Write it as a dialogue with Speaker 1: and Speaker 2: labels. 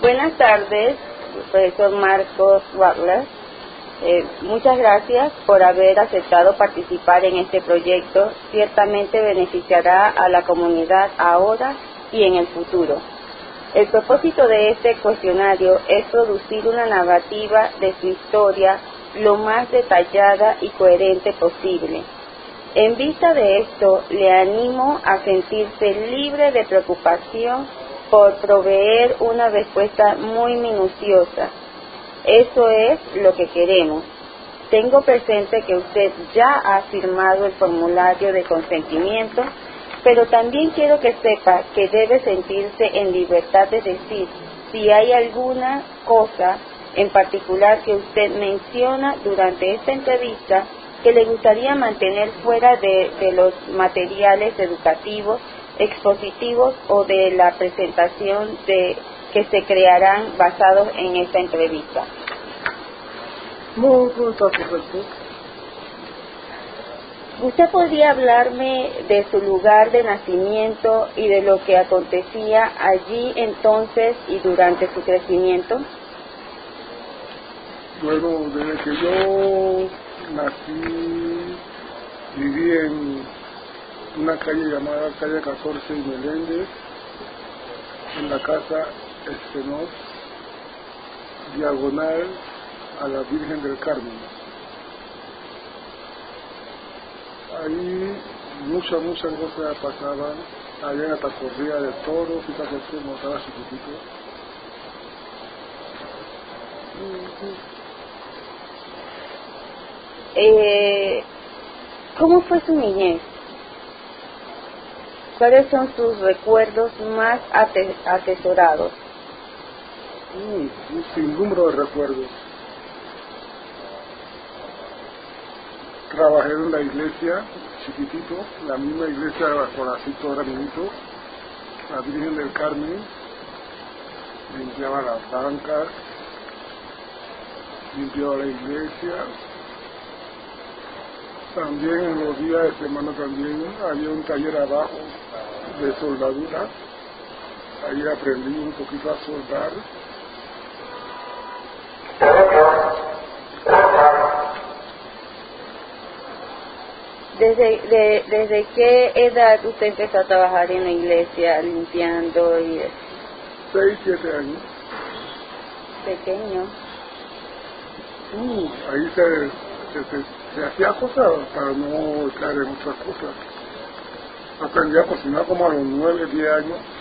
Speaker 1: Buenas tardes, profesor Marcos Wagler. Muchas gracias por haber aceptado participar en este proyecto. Ciertamente beneficiará a la comunidad ahora y en el futuro. El propósito de este cuestionario es producir una narrativa de su historia lo más detallada y coherente posible. En vista de esto, le animo a sentirse libre de preocupación por proveer una respuesta muy minuciosa. Eso es lo que queremos. Tengo presente que usted ya ha firmado el formulario de consentimiento, pero también quiero que sepa que debe sentirse en libertad de decir si hay alguna cosa en particular que usted menciona durante esta entrevista que le gustaría mantener fuera de los materiales educativos, expositivos o de la presentación que se crearán basados en esta entrevista.
Speaker 2: No, todo está correcto.
Speaker 1: ¿Usted podría hablarme de su lugar de nacimiento y de lo que acontecía allí entonces y durante su crecimiento?
Speaker 2: Bueno, desde que yo nací, viví en una calle llamada calle 14 y Meléndez, en la casa Espenos, diagonal a la Virgen del Carmen. Ahí muchas cosas pasaban, había hasta corrida de toros, fíjate como estaba chiquitito.
Speaker 1: ¿Cómo fue su niñez? ¿Cuáles son sus recuerdos más atesorados?
Speaker 2: Un sinnúmero de recuerdos. Trabajé en la iglesia, chiquitito, la misma iglesia con así todo niñito, la Virgen del Carmen, limpiaba las bancas, limpiaba la iglesia. También en los días de semana también había un taller abajo de soldadura. Ahí aprendí un poquito a soldar.
Speaker 1: ¿Desde qué edad usted empezó a trabajar en la iglesia, limpiando y
Speaker 2: 6, 7 años.
Speaker 1: Pequeño.
Speaker 2: Ahí se hacía cosas para no caer en otras cosas. Aprendí a cocinar como a los 9, 10 años.